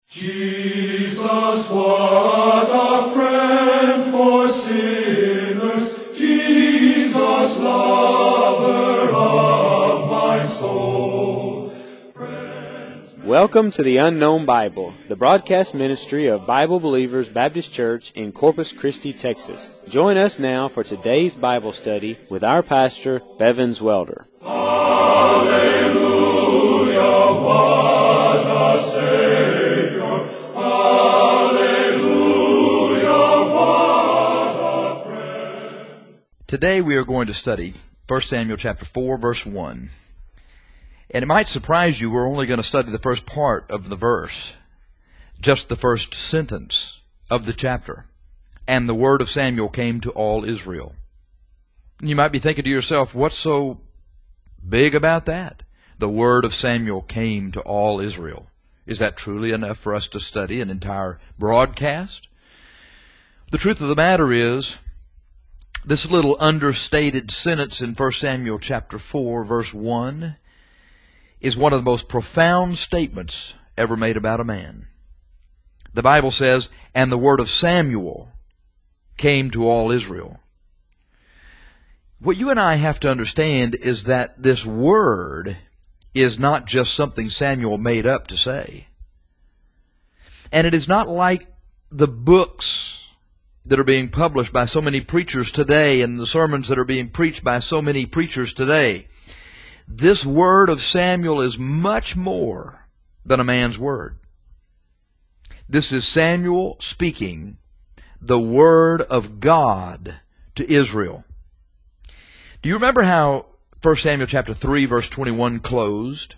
Jesus, what a friend for sinners, Jesus, lover of my soul. Welcome to the Unknown Bible, the broadcast ministry of Bible Believers Baptist Church in Corpus Christi, Texas. Join us now for today's Bible study with our pastor, Bevins Welder. Hallelujah, what a Savior. Hallelujah, what a friend. Today we are going to study 1 Samuel chapter 4, verse 1. And it might surprise you, we're only going to study the first part of the verse, just the first sentence of the chapter. And the word of Samuel came to all Israel. You might be thinking to yourself, what's so big about that? The word of Samuel came to all Israel. Is that truly enough for us to study an entire broadcast? The truth of the matter is, this little understated sentence in 1 Samuel chapter 4, verse 1, is one of the most profound statements ever made about a man. The Bible says, and the word of Samuel came to all Israel. What you and I have to understand is that this word is not just something Samuel made up to say. And it is not like the books that are being published by so many preachers today and the sermons that are being preached by so many preachers today. This word of Samuel is much more than a man's word. This is Samuel speaking the word of God to Israel. Do you remember how 1 Samuel chapter 3 verse 21 closed?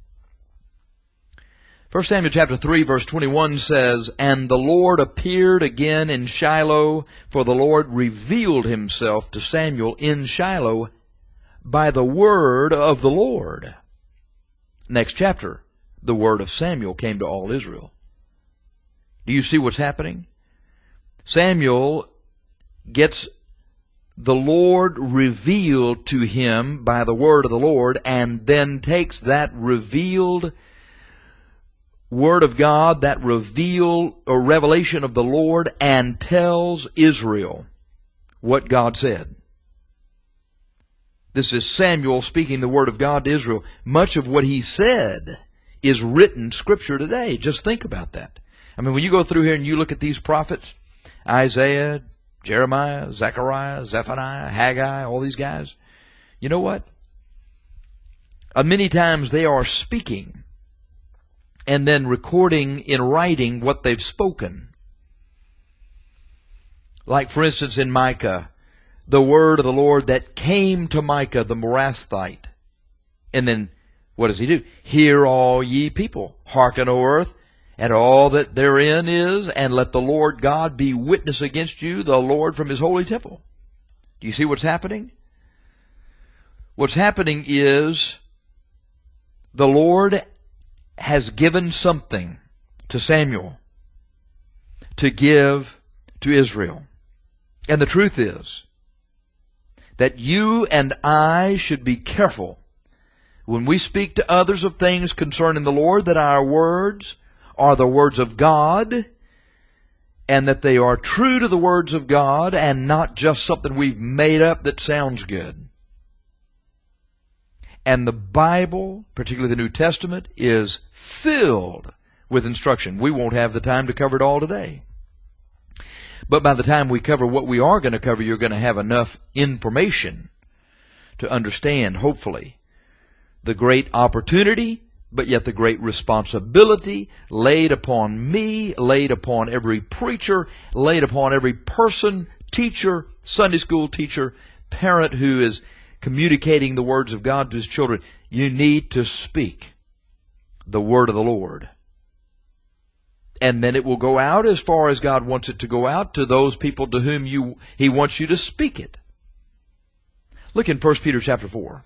1 Samuel chapter 3 verse 21 says, and the Lord appeared again in Shiloh, for the Lord revealed himself to Samuel in Shiloh by the word of the Lord. Next chapter, the word of Samuel came to all Israel. Do you see what's happening? Samuel gets the Lord revealed to him by the word of the Lord, and then takes that revealed word of God, that revealed or revelation of the Lord, and tells Israel what God said. This is Samuel speaking the word of God to Israel. Much of what he said is written scripture today. Just think about that. I mean, when you go through here and you look at these prophets, Isaiah, Jeremiah, Zechariah, Zephaniah, Haggai, all these guys, you know what? Many times they are speaking and then recording in writing what they've spoken. Like, for instance, in Micah, the word of the Lord that came to Micah the Morasthite. And then, what does he do? Hear all ye people, hearken, O earth, and all that therein is, and let the Lord God be witness against you, the Lord from his holy temple. Do you see what's happening? What's happening is the Lord has given something to Samuel to give to Israel. And the truth is that you and I should be careful when we speak to others of things concerning the Lord, that our words are the words of God, and that they are true to the words of God and not just something we've made up that sounds good. And the Bible, particularly the New Testament, is filled with instruction. We won't have the time to cover it all today. But by the time we cover what we are going to cover, you're going to have enough information to understand, hopefully, the great opportunity, but yet the great responsibility laid upon me, laid upon every preacher, laid upon every person, teacher, Sunday school teacher, parent who is communicating the words of God to his children. You need to speak the word of the Lord. And then it will go out as far as God wants it to go out to those people to whom he wants you to speak it. Look in 1 Peter chapter 4.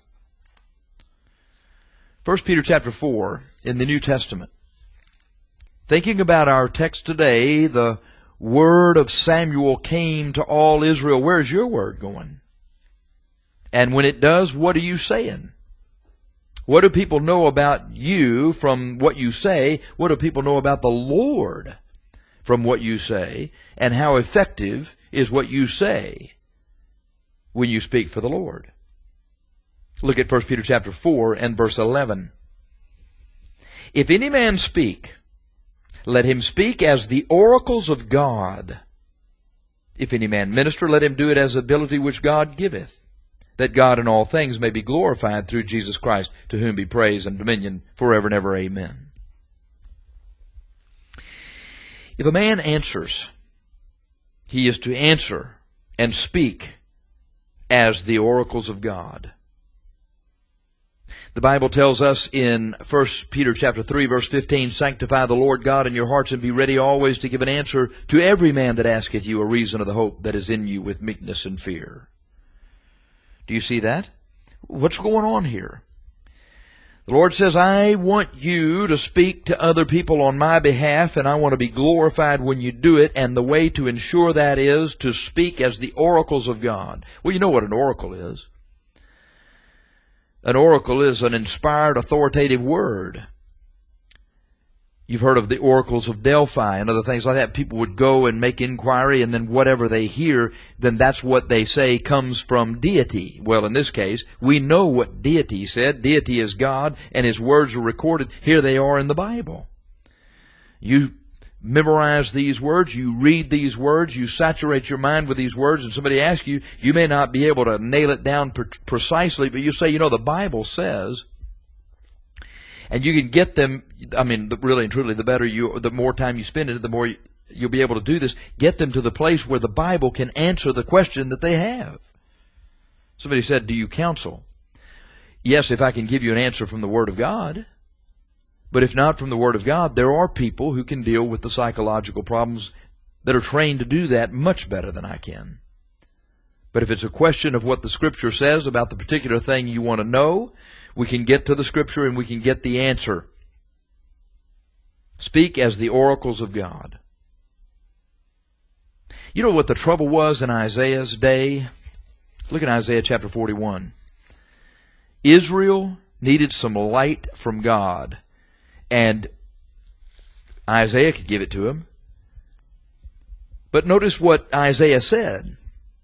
1 Peter chapter 4 in the New Testament. Thinking about our text today, the word of Samuel came to all Israel. Where's your word going? And when it does, what are you saying? What do people know about you from what you say? What do people know about the Lord from what you say? And how effective is what you say when you speak for the Lord? Look at 1 Peter chapter 4 and verse 11. If any man speak, let him speak as the oracles of God. If any man minister, let him do it as ability which God giveth, that God in all things may be glorified through Jesus Christ, to whom be praise and dominion forever and ever. Amen. If a man answers, he is to answer and speak as the oracles of God. The Bible tells us in 1 Peter chapter 3 verse 15, sanctify the Lord God in your hearts, and be ready always to give an answer to every man that asketh you a reason of the hope that is in you with meekness and fear. Do you see that? What's going on here? The Lord says, I want you to speak to other people on my behalf, and I want to be glorified when you do it, and the way to ensure that is to speak as the oracles of God. Well, you know what an oracle is. An oracle is an inspired, authoritative word. You've heard of the oracles of Delphi and other things like that. People would go and make inquiry, and then whatever they hear, then that's what they say comes from deity. Well, in this case, we know what deity said. Deity is God, and His words are recorded. Here they are in the Bible. You memorize these words, you read these words, you saturate your mind with these words, and somebody asks you, you may not be able to nail it down precisely, but you say, you know, the Bible says. And you can get them, I mean, really and truly, the more time you spend in it, the more you'll be able to do this. Get them to the place where the Bible can answer the question that they have. Somebody said, do you counsel? Yes, if I can give you an answer from the Word of God. But if not from the Word of God, there are people who can deal with the psychological problems that are trained to do that much better than I can. But if it's a question of what the Scripture says about the particular thing you want to know, we can get to the Scripture and we can get the answer. Speak as the oracles of God. You know what the trouble was in Isaiah's day? Look at Isaiah chapter 41. Israel needed some light from God. And Isaiah could give it to him. But notice what Isaiah said.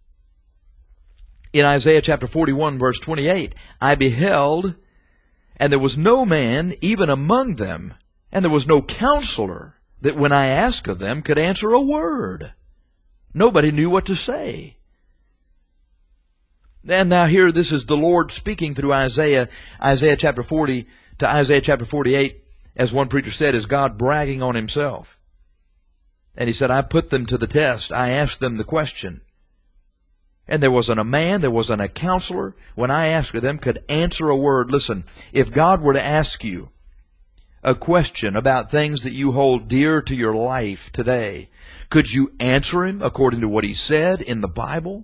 In Isaiah chapter 41 verse 28, I beheld, and there was no man even among them, and there was no counselor that when I asked of them could answer a word. Nobody knew what to say. And now here this is the Lord speaking through Isaiah chapter 40 to Isaiah chapter 48. As one preacher said, is God bragging on Himself. And He said, I put them to the test. I asked them the question. And there wasn't a man, there wasn't a counselor, when I asked of them, could answer a word. Listen, if God were to ask you a question about things that you hold dear to your life today, could you answer Him according to what He said in the Bible?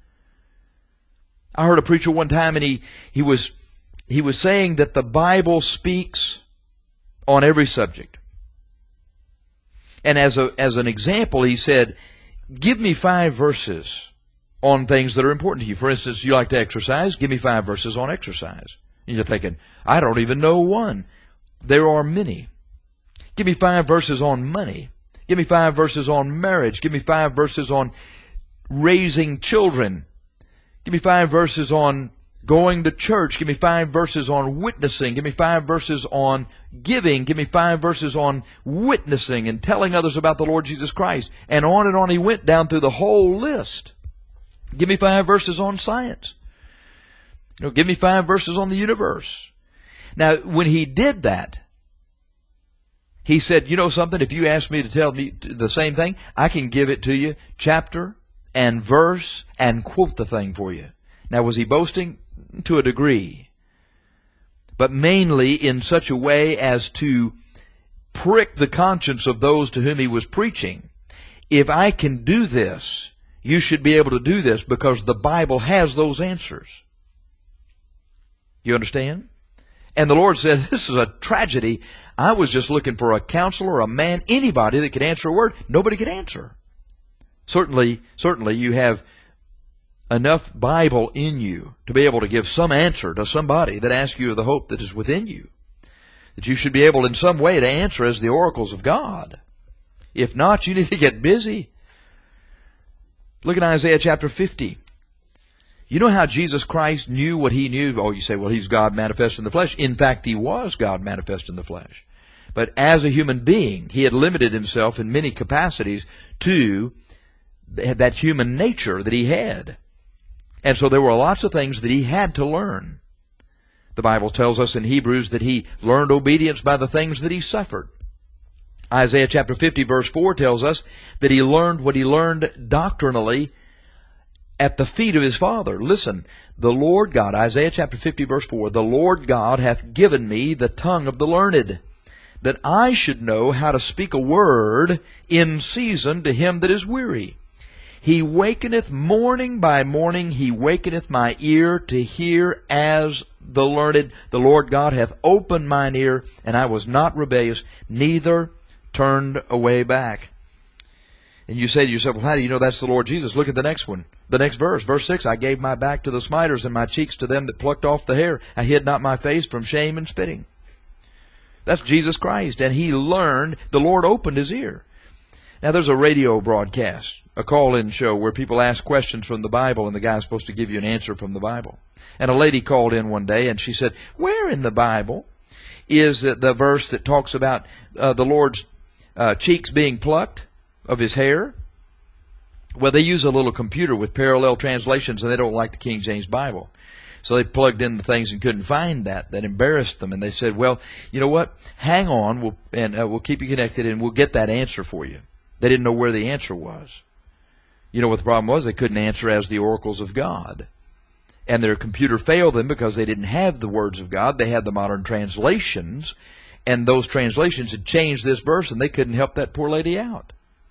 I heard a preacher one time, and he was saying that the Bible speaks on every subject. And as an example, he said, give me 5 verses on things that are important to you. For instance, you like to exercise, give me 5 verses on exercise. And you're thinking, I don't even know one. There are many. Give me 5 verses on money. Give me 5 verses on marriage. Give me 5 verses on raising children. Give me 5 verses on going to church. Give me 5 verses on witnessing. Give me 5 verses on giving. Give me 5 verses on witnessing and telling others about the Lord Jesus Christ. And on he went down through the whole list. Give me 5 verses on science. Give me 5 verses on the universe. Now, when he did that, he said, you know something, if you ask me to tell me the same thing, I can give it to you, chapter and verse, and quote the thing for you. Now, was he boasting? To a degree. But mainly in such a way as to prick the conscience of those to whom he was preaching. If I can do this, you should be able to do this because the Bible has those answers. You understand? And the Lord said, this is a tragedy. I was just looking for a counselor, a man, anybody that could answer a word. Nobody could answer. Certainly you have enough Bible in you to be able to give some answer to somebody that asks you of the hope that is within you. That you should be able in some way to answer as the oracles of God. If not, you need to get busy. Look at Isaiah chapter 50. You know how Jesus Christ knew what He knew? Oh, you say, well, He's God manifest in the flesh. In fact, He was God manifest in the flesh. But as a human being, He had limited Himself in many capacities to that human nature that He had. And so there were lots of things that He had to learn. The Bible tells us in Hebrews that He learned obedience by the things that He suffered. Isaiah chapter 50 verse 4 tells us that He learned what He learned doctrinally at the feet of His Father. Listen, the Lord God, Isaiah chapter 50 verse 4, the Lord God hath given me the tongue of the learned, that I should know how to speak a word in season to him that is weary. He wakeneth morning by morning, He wakeneth my ear to hear as the learned. The Lord God hath opened mine ear, and I was not rebellious, neither turned away back. And you say to yourself, well, how do you know that's the Lord Jesus? Look at the next one. The next verse, verse 6, I gave my back to the smiters and my cheeks to them that plucked off the hair. I hid not my face from shame and spitting. That's Jesus Christ. And He learned, the Lord opened His ear. Now there's a radio broadcast, a call-in show where people ask questions from the Bible and the guy's supposed to give you an answer from the Bible. And a lady called in one day and she said, where in the Bible is the verse that talks about the Lord's cheeks being plucked of His hair? Well, they use a little computer with parallel translations, and they don't like the King James Bible. So they plugged in the things and couldn't find that. That embarrassed them. And they said, well, you know what? Hang on, we'll keep you connected, and we'll get that answer for you. They didn't know where the answer was. You know what the problem was? They couldn't answer as the oracles of God. And their computer failed them because they didn't have the words of God. They had the modern translations, and those translations had changed this verse, and they couldn't help that poor lady out.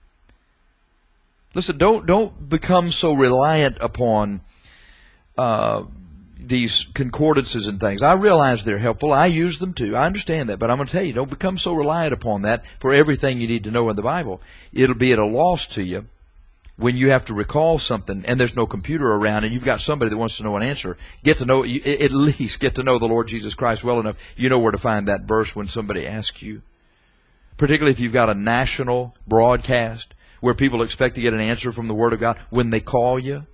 Listen, don't become so reliant upon these concordances and things. I realize they're helpful. I use them too. I understand that. But I'm going to tell you, don't become so reliant upon that for everything you need to know in the Bible. It'll be at a loss to you when you have to recall something and there's no computer around and you've got somebody that wants to know an answer. Get to know, at least get to know the Lord Jesus Christ well enough. You know where to find that verse when somebody asks you. Particularly if you've got a national broadcast where people expect to get an answer from the Word of God when they call you.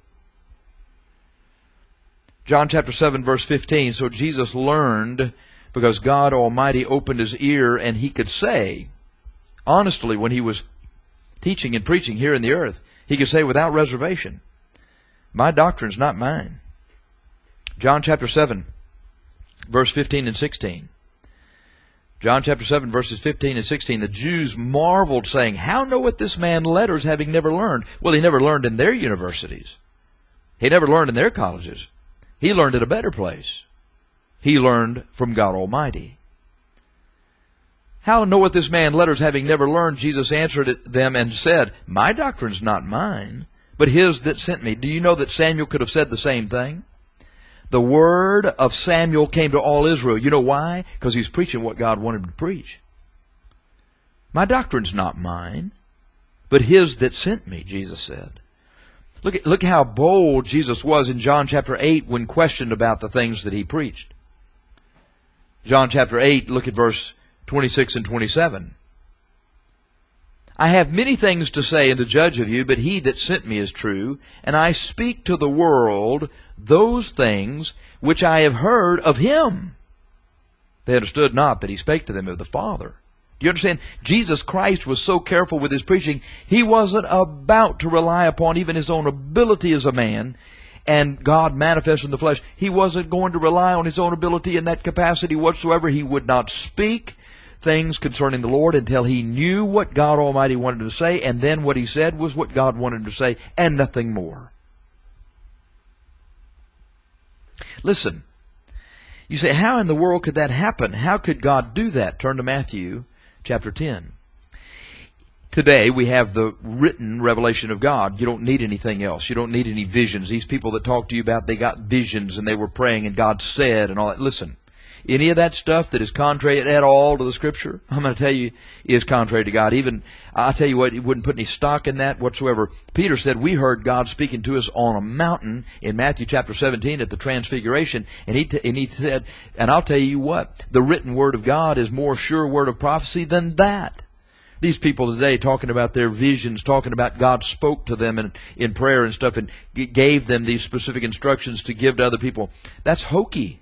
John chapter 7 verse 15, so Jesus learned because God Almighty opened His ear and He could say, honestly, when He was teaching and preaching here in the earth, He could say without reservation, my doctrine's not mine. John chapter 7 verse 15 and 16. John chapter 7 verses 15 and 16, the Jews marveled, saying, how knoweth this man letters, having never learned? Well, he never learned in their universities. He never learned in their colleges. He learned at a better place. He learned from God Almighty. How knoweth this man letters, having never learned? Jesus answered them and said, my doctrine's not mine, but His that sent me. Do you know that Samuel could have said the same thing? The word of Samuel came to all Israel. You know why? Because he's preaching what God wanted him to preach. My doctrine's not mine, but His that sent me, Jesus said. Look how bold Jesus was in John chapter 8 when questioned about the things that He preached. John chapter 8, look at verse 26 and 27. I have many things to say and to judge of you, but He that sent me is true, and I speak to the world those things which I have heard of Him. They understood not that He spake to them of the Father. Do you understand? Jesus Christ was so careful with His preaching, He wasn't about to rely upon even His own ability as a man and God manifest in the flesh. He wasn't going to rely on His own ability in that capacity whatsoever. He would not speak things concerning the Lord until He knew what God Almighty wanted him to say, and then what He said was what God wanted him to say, and nothing more. Listen, you say, how in the world could that happen? How could God do that? Turn to Matthew chapter 10. Today we have the written revelation of God. You don't need anything else. You don't need any visions. These people that talk to you about they got visions and they were praying and God said and all that. Listen, any of that stuff that is contrary at all to the Scripture, I'm going to tell you, is contrary to God. Even, I'll tell you what, he wouldn't put any stock in that whatsoever. Peter said, we heard God speaking to us on a mountain in Matthew chapter 17 at the Transfiguration, and he said, and I'll tell you what, the written Word of God is more sure word of prophecy than that. These people today talking about their visions, talking about God spoke to them in prayer and stuff and gave them these specific instructions to give to other people. That's hokey.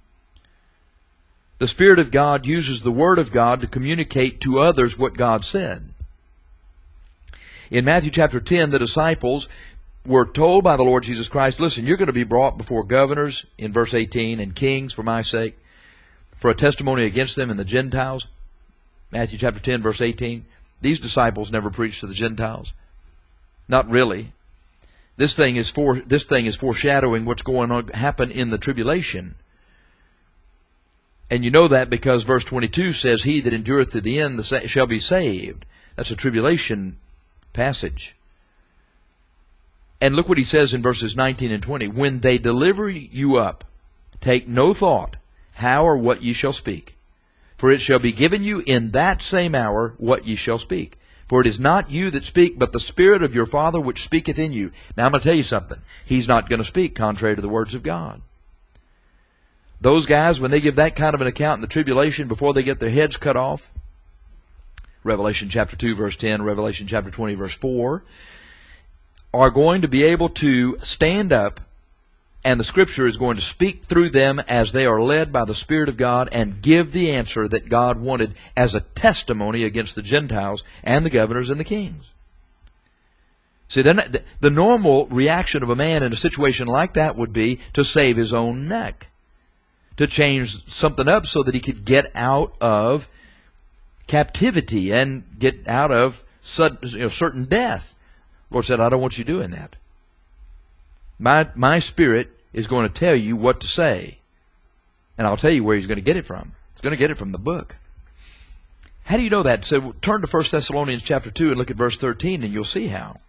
The Spirit of God uses the Word of God to communicate to others what God said. In Matthew chapter 10, the disciples were told by the Lord Jesus Christ, listen, you're going to be brought before governors, in verse 18, and kings for my sake, for a testimony against them and the Gentiles. Matthew chapter 10, verse 18. These disciples never preached to the Gentiles. Not really. This thing is foreshadowing what's going on happen in the tribulation. And you know that because verse 22 says, he that endureth to the end shall be saved. That's a tribulation passage. And look what he says in verses 19 and 20. When they deliver you up, take no thought how or what ye shall speak. For it shall be given you in that same hour what ye shall speak. For it is not you that speak, but the Spirit of your Father which speaketh in you. Now I'm going to tell you something. He's not going to speak contrary to the words of God. Those guys, when they give that kind of an account in the tribulation before they get their heads cut off, Revelation chapter 2 verse 10, Revelation chapter 20 verse 4, are going to be able to stand up, and the Scripture is going to speak through them as they are led by the Spirit of God and give the answer that God wanted as a testimony against the Gentiles and the governors and the kings. See, then the normal reaction of a man in a situation like that would be to save his own neck, to change something up so that he could get out of captivity and get out of certain death. The Lord said, I don't want you doing that. My Spirit is going to tell you what to say. And I'll tell you where He's going to get it from. He's going to get it from the book. How do you know that? So turn to 1 Thessalonians chapter 2 and look at verse 13 and you'll see how.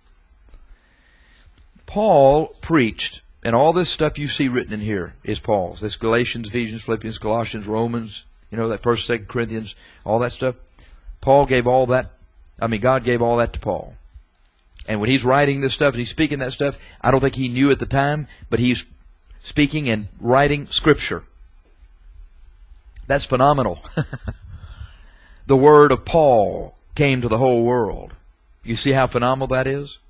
Paul preached, and all this stuff you see written in here is Paul's. This Galatians, Ephesians, Philippians, Colossians, Romans, that 1st, 2nd Corinthians, all that stuff. Paul gave all that, God gave all that to Paul. And when he's writing this stuff and he's speaking that stuff, I don't think he knew at the time, but he's speaking and writing Scripture. That's phenomenal. The word of Paul came to the whole world. You see how phenomenal that is?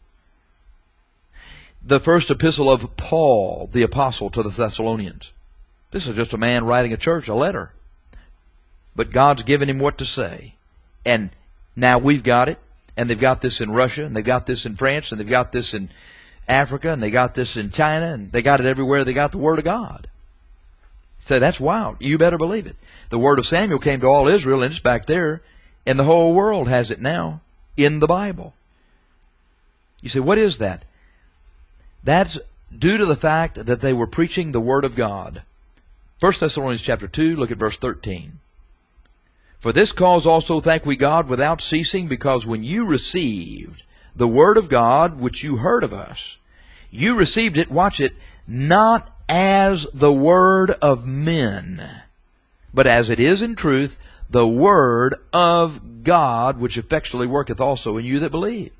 The first epistle of Paul, the apostle to the Thessalonians. This is just a man writing a church a letter. But God's given him what to say. And now we've got it. And they've got this in Russia, and they've got this in France, and they've got this in Africa, and they got this in China, and they got it everywhere. They got the Word of God. So that's wild. You better believe it. The Word of Samuel came to all Israel, and it's back there, and the whole world has it now in the Bible. You say, what is that? That's due to the fact that they were preaching the Word of God. 1 Thessalonians chapter 2, look at verse 13. For this cause also thank we God without ceasing, because when you received the Word of God, which you heard of us, you received it, watch it, not as the word of men, but as it is in truth, the Word of God, which effectually worketh also in you that believe.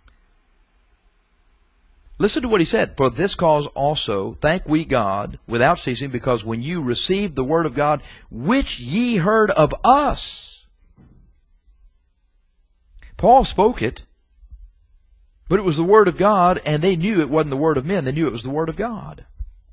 Listen to what he said. For this cause also thank we God without ceasing, because when you received the Word of God, which ye heard of us. Paul spoke it, but it was the Word of God, and they knew it wasn't the word of men. They knew it was the Word of God.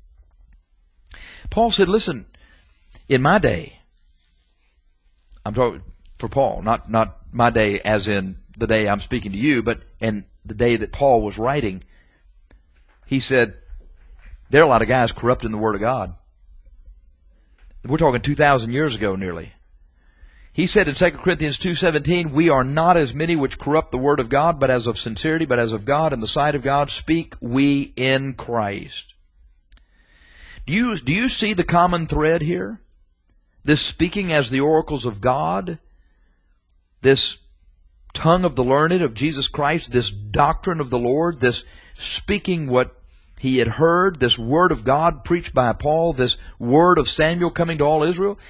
Paul said, listen, in my day, I'm talking for Paul, not my day as in the day I'm speaking to you, but in the day that Paul was writing, he said, there are a lot of guys corrupting the Word of God. We're talking 2,000 years ago nearly. He said in 2 Corinthians 2:17, we are not as many which corrupt the Word of God, but as of sincerity, but as of God, in the sight of God, speak we in Christ. Do you see the common thread here? This speaking as the oracles of God, this tongue of the learned of Jesus Christ, this doctrine of the Lord, this speaking what he had heard, this Word of God preached by Paul, this Word of Samuel coming to all Israel.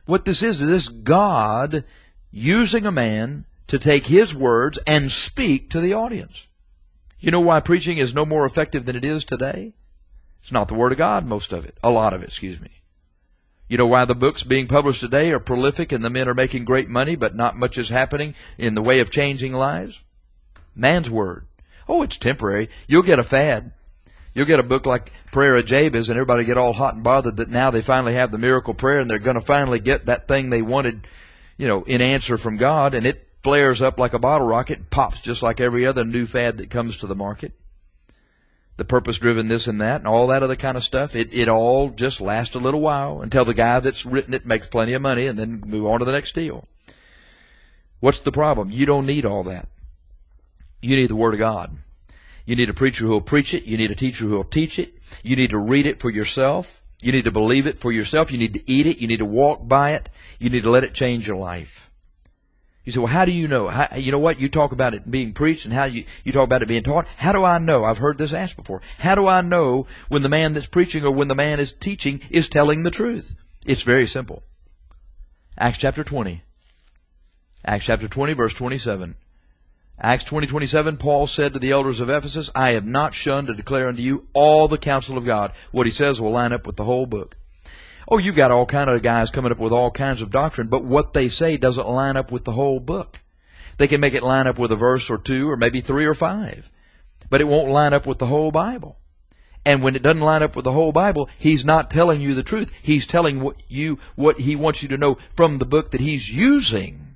What this is God using a man to take his words and speak to the audience. You know why preaching is no more effective than it is today? It's not the Word of God, most of it. A lot of it, excuse me. You know why the books being published today are prolific and the men are making great money, but not much is happening in the way of changing lives? Man's Word. Oh, it's temporary. You'll get a fad. You'll get a book like Prayer of Jabez, and everybody get all hot and bothered that now they finally have the miracle prayer and they're going to finally get that thing they wanted, in answer from God, and it flares up like a bottle rocket and pops just like every other new fad that comes to the market. The purpose-driven this and that and all that other kind of stuff, it all just lasts a little while until the guy that's written it makes plenty of money and then move on to the next deal. What's the problem? You don't need all that. You need the Word of God. You need a preacher who will preach it. You need a teacher who will teach it. You need to read it for yourself. You need to believe it for yourself. You need to eat it. You need to walk by it. You need to let it change your life. You say, well, how do you know? You know what? You talk about it being preached and how you talk about it being taught. How do I know? I've heard this asked before. How do I know when the man that's preaching or when the man is teaching is telling the truth? It's very simple. Acts chapter 20. Acts chapter 20, verse 27. Acts 20:27, Paul said to the elders of Ephesus, I have not shunned to declare unto you all the counsel of God. What he says will line up with the whole book. Oh, you got all kind of guys coming up with all kinds of doctrine, but what they say doesn't line up with the whole book. They can make it line up with a verse or two or maybe 3 or 5, but it won't line up with the whole Bible. And when it doesn't line up with the whole Bible, he's not telling you the truth. He's telling what he wants you to know from the book that he's using.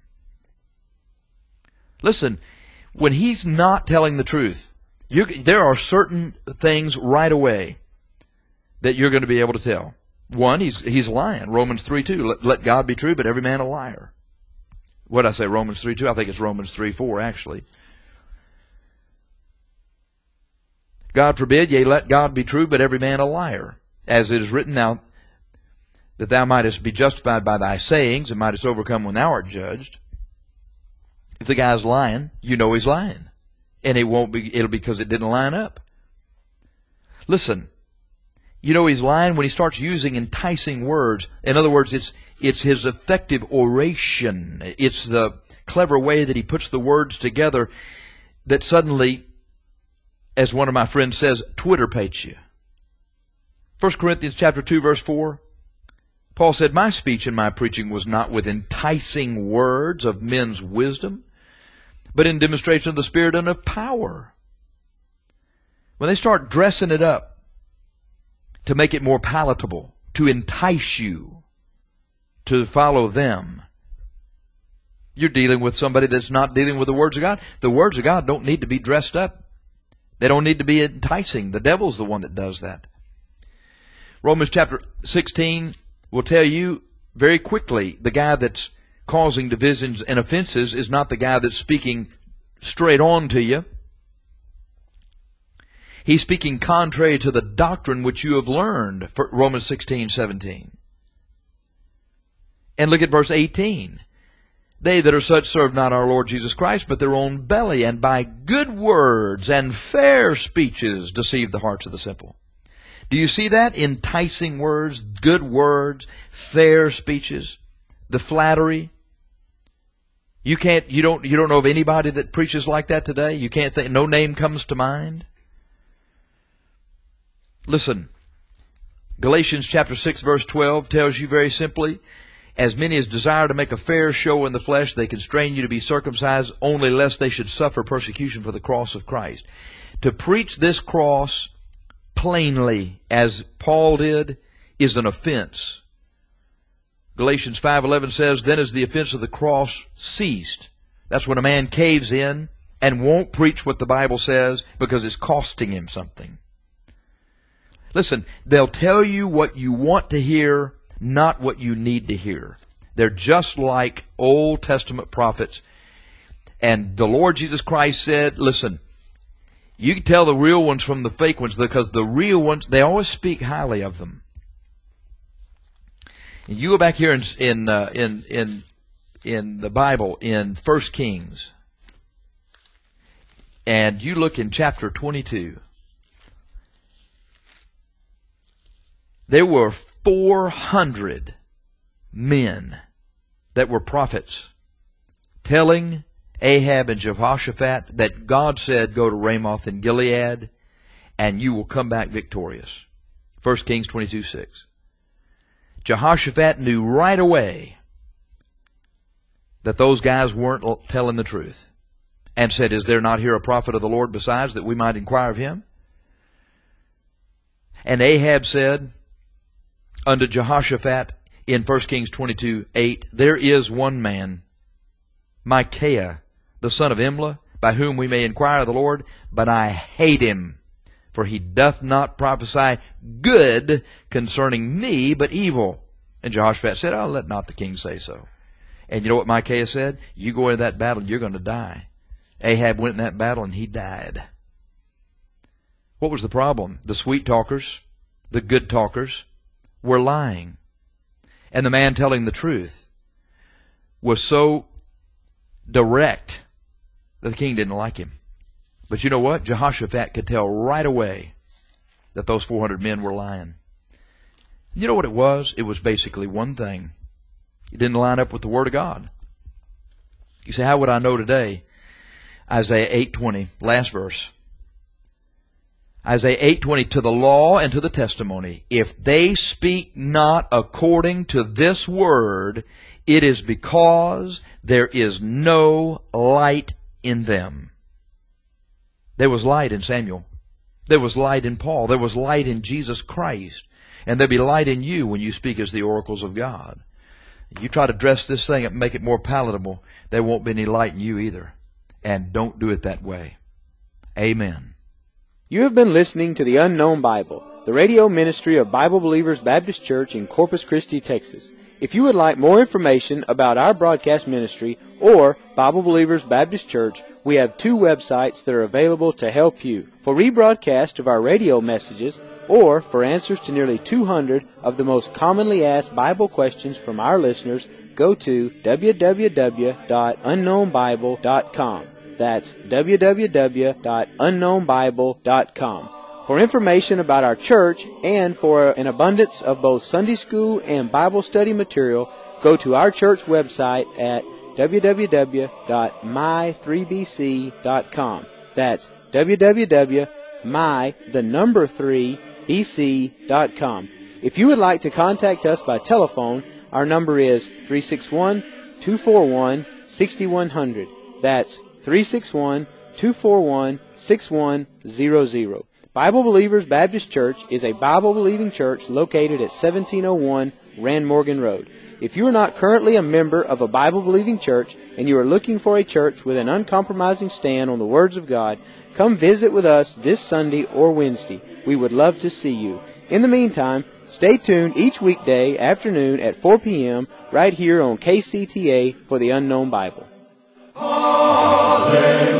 Listen, when he's not telling the truth, there are certain things right away that you're going to be able to tell. One, he's lying. Romans 3:2. Let God be true, but every man a liar. What did I say? Romans 3:2? I think it's Romans 3:4 actually. God forbid, yea, let God be true, but every man a liar. As it is written, now that thou mightest be justified by thy sayings and mightest overcome when thou art judged. If the guy's lying, you know he's lying. And it'll be because it didn't line up. Listen, you know he's lying when he starts using enticing words. In other words, it's his effective oration. It's the clever way that he puts the words together that suddenly, as one of my friends says, twitterpates you. 1 Corinthians chapter 2, verse 4. Paul said, my speech and my preaching was not with enticing words of men's wisdom, but in demonstration of the Spirit and of power. When they start dressing it up to make it more palatable, to entice you to follow them, you're dealing with somebody that's not dealing with the words of God. The words of God don't need to be dressed up. They don't need to be enticing. The devil's the one that does that. Romans chapter 16 will tell you very quickly the guy that's causing divisions and offenses is not the guy that's speaking straight on to you. He's speaking contrary to the doctrine which you have learned, for Romans 16:17. And look at verse 18. They that are such serve not our Lord Jesus Christ, but their own belly, and by good words and fair speeches deceive the hearts of the simple. Do you see that? Enticing words, good words, fair speeches, the flattery. You don't know of anybody that preaches like that today? You can't think, no name comes to mind? Listen, Galatians chapter 6 verse 12 tells you very simply, as many as desire to make a fair show in the flesh, they constrain you to be circumcised, only lest they should suffer persecution for the cross of Christ. To preach this cross plainly, as Paul did, is an offense. Galatians 5:11 says, then is the offense of the cross ceased. That's when a man caves in and won't preach what the Bible says because it's costing him something. Listen, they'll tell you what you want to hear, not what you need to hear. They're just like Old Testament prophets. And the Lord Jesus Christ said, listen, you can tell the real ones from the fake ones because the real ones, they always speak highly of them. And you go back here in the Bible in 1 Kings, and you look in chapter 22. There were 400 men that were prophets telling Ahab and Jehoshaphat that God said, go to Ramoth in Gilead and you will come back victorious. 1 Kings 22:6. Jehoshaphat knew right away that those guys weren't telling the truth and said, is there not here a prophet of the Lord besides, that we might inquire of him? And Ahab said unto Jehoshaphat in 1 Kings 22:8, there is one man, Micaiah, the son of Imlah, by whom we may inquire of the Lord, but I hate him, for he doth not prophesy good concerning me, but evil. And Jehoshaphat said, oh, let not the king say so. And you know what Micaiah said? You go into that battle, you're going to die. Ahab went in that battle and he died. What was the problem? The sweet talkers, the good talkers, were lying. And the man telling the truth was so direct that the king didn't like him. But you know what? Jehoshaphat could tell right away that those 400 men were lying. You know what it was? It was basically one thing. It didn't line up with the Word of God. You say, how would I know today? Isaiah 8:20, last verse. Isaiah 8:20, to the law and to the testimony, if they speak not according to this word, it is because there is no light in them. There was light in Samuel. There was light in Paul. There was light in Jesus Christ. And there'll be light in you when you speak as the oracles of God. You try to dress this thing up and make it more palatable, there won't be any light in you either. And don't do it that way. Amen. You have been listening to The Unknown Bible, the radio ministry of Bible Believers Baptist Church in Corpus Christi, Texas. If you would like more information about our broadcast ministry or Bible Believers Baptist Church, we have 2 websites that are available to help you. For rebroadcast of our radio messages or for answers to nearly 200 of the most commonly asked Bible questions from our listeners, go to www.unknownbible.com. That's www.unknownbible.com. For information about our church and for an abundance of both Sunday school and Bible study material, go to our church website at www.my3bc.com. That's www.my3bc.com. If you would like to contact us by telephone, our number is 361-241-6100. That's 361-241-6100. Bible Believers Baptist Church is a Bible-believing church located at 1701 Rand Morgan Road. If you are not currently a member of a Bible-believing church and you are looking for a church with an uncompromising stand on the words of God, come visit with us this Sunday or Wednesday. We would love to see you. In the meantime, stay tuned each weekday afternoon at 4 p.m. right here on KCTA for the Unknown Bible. Hallelujah.